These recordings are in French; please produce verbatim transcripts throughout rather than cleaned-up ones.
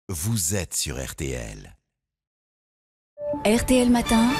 vous êtes sur R T L. R T L Matin,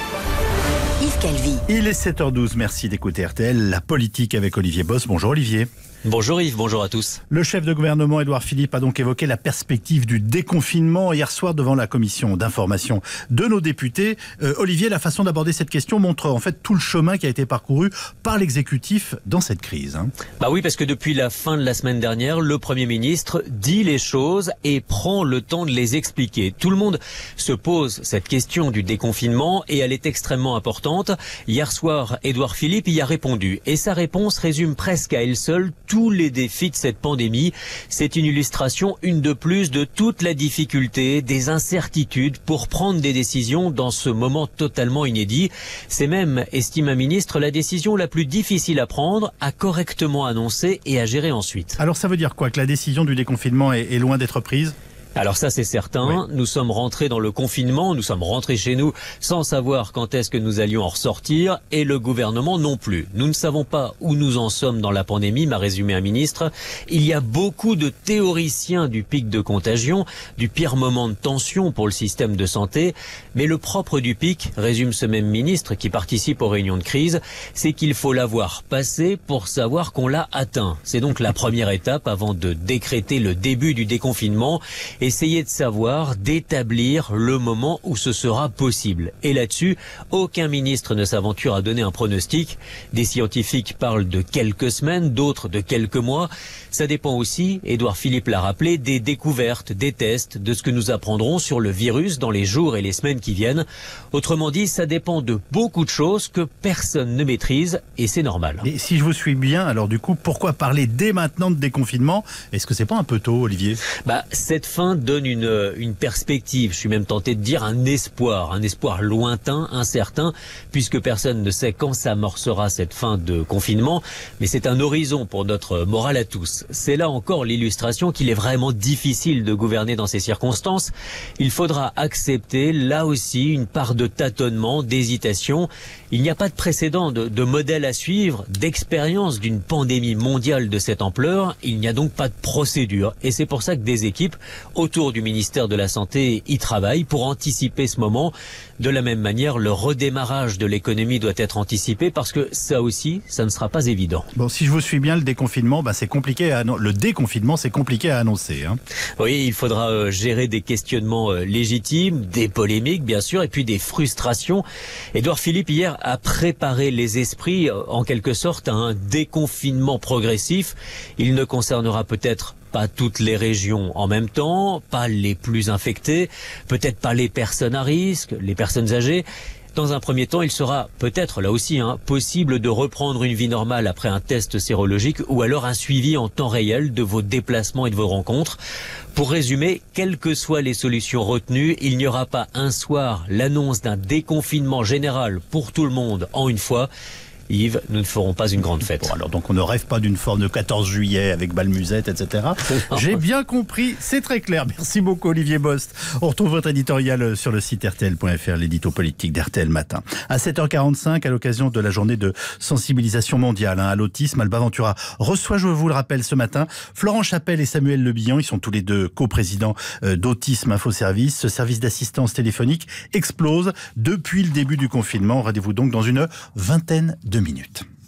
Yves Calvi. Il est sept heures douze, merci d'écouter R T L, la politique avec Olivier Boss. Bonjour Olivier. Bonjour Yves, bonjour à tous. Le chef de gouvernement Édouard Philippe a donc évoqué la perspective du déconfinement hier soir devant la commission d'information de nos députés. Euh, Olivier, la façon d'aborder cette question montre en fait tout le chemin qui a été parcouru par l'exécutif dans cette crise. Hein. Bah oui, parce que depuis la fin de la semaine dernière, le Premier ministre dit les choses et prend le temps de les expliquer. Tout le monde se pose cette question du déconfinement et elle est extrêmement importante. Hier soir, Édouard Philippe y a répondu et sa réponse résume presque à elle seule tous les défis de cette pandémie. C'est une illustration, une de plus, de toute la difficulté, des incertitudes pour prendre des décisions dans ce moment totalement inédit. C'est même, estime un ministre, la décision la plus difficile à prendre, à correctement annoncer et à gérer ensuite. Alors ça veut dire quoi? Que la décision du déconfinement est, est loin d'être prise? Alors ça c'est certain, oui. Nous sommes rentrés dans le confinement, nous sommes rentrés chez nous sans savoir quand est-ce que nous allions en ressortir et le gouvernement non plus. Nous ne savons pas où nous en sommes dans la pandémie, m'a résumé un ministre. Il y a beaucoup de théoriciens du pic de contagion, du pire moment de tension pour le système de santé, mais le propre du pic, résume ce même ministre qui participe aux réunions de crise, c'est qu'il faut l'avoir passé pour savoir qu'on l'a atteint. C'est donc la première étape avant de décréter le début du déconfinement. Essayer de savoir, d'établir le moment où ce sera possible. Et là-dessus, aucun ministre ne s'aventure à donner un pronostic. Des scientifiques parlent de quelques semaines, d'autres de quelques mois. Ça dépend aussi, Édouard Philippe l'a rappelé, des découvertes, des tests, de ce que nous apprendrons sur le virus dans les jours et les semaines qui viennent. Autrement dit, ça dépend de beaucoup de choses que personne ne maîtrise et c'est normal. Et si je vous suis bien, alors du coup, pourquoi parler dès maintenant de déconfinement? Est-ce que c'est pas un peu tôt, Olivier? Bah, cette fin donne une, une perspective, je suis même tenté de dire un espoir, un espoir lointain, incertain, puisque personne ne sait quand s'amorcera cette fin de confinement, mais c'est un horizon pour notre morale à tous. C'est là encore l'illustration qu'il est vraiment difficile de gouverner dans ces circonstances. Il faudra accepter là aussi une part de tâtonnement, d'hésitation. Il n'y a pas de précédent, de, de modèle à suivre, d'expérience d'une pandémie mondiale de cette ampleur. Il n'y a donc pas de procédure. Et c'est pour ça que des équipes autour du ministère de la Santé y travaillent pour anticiper ce moment. De la même manière, le redémarrage de l'économie doit être anticipé parce que ça aussi, ça ne sera pas évident. Bon, si je vous suis bien, le déconfinement, bah, c'est compliqué à le déconfinement, c'est compliqué à annoncer. Hein. Oui, il faudra euh, gérer des questionnements euh, légitimes, des polémiques bien sûr, et puis des frustrations. Édouard Philippe hier a préparé les esprits euh, en quelque sorte à un déconfinement progressif. Il ne concernera peut-être pas toutes les régions en même temps, pas les plus infectées, peut-être pas les personnes à risque, les personnes âgées. Dans un premier temps, il sera peut-être, là aussi, hein, possible de reprendre une vie normale après un test sérologique ou alors un suivi en temps réel de vos déplacements et de vos rencontres. Pour résumer, quelles que soient les solutions retenues, il n'y aura pas un soir l'annonce d'un déconfinement général pour tout le monde en une fois. Yves, nous ne ferons pas une grande fête. Bon, alors donc on ne rêve pas d'une forme de quatorze juillet avec bal musette, et cetera. J'ai bien compris, c'est très clair. Merci beaucoup Olivier Bost. On retrouve votre éditorial sur le site R T L point F R, l'édito politique d'R T L Matin. À sept heures quarante-cinq, à l'occasion de la journée de sensibilisation mondiale hein, à l'autisme, Alba Ventura reçoit, je vous le rappelle ce matin, Florent Chapelle et Samuel Le Bihan. Ils sont tous les deux coprésidents euh, d'Autisme Info Service. Ce service d'assistance téléphonique explose depuis le début du confinement. Rendez-vous donc dans une vingtaine de minutes.